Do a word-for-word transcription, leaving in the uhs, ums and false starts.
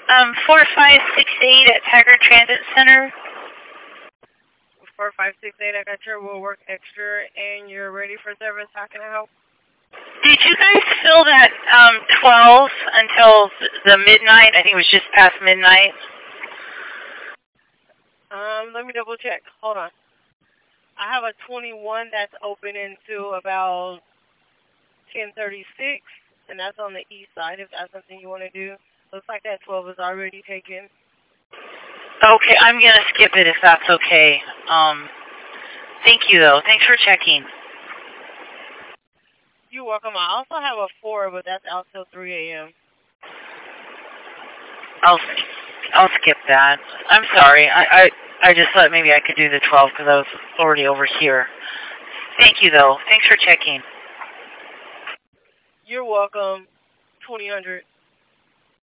Um, four five six eight at Tiger Transit Center. four five six eight, I got your Will Work Extra, and you're ready for service. How can I help? Did you guys fill that um, twelve until the midnight? I think it was just past midnight. Um, let me double check. Hold on. I have a twenty-one that's open into about ten thirty-six, and that's on the east side if that's something you want to do. Looks like that twelve is already taken. Okay, I'm going to skip it if that's okay. Um, thank you, though. Thanks for checking. You're welcome. I also have a four, but that's out till three a.m. I'll, I'll skip that. I'm sorry. I, I, I just thought maybe I could do the twelve because I was already over here. Thank you, though. Thanks for checking. You're welcome. twenty hundred.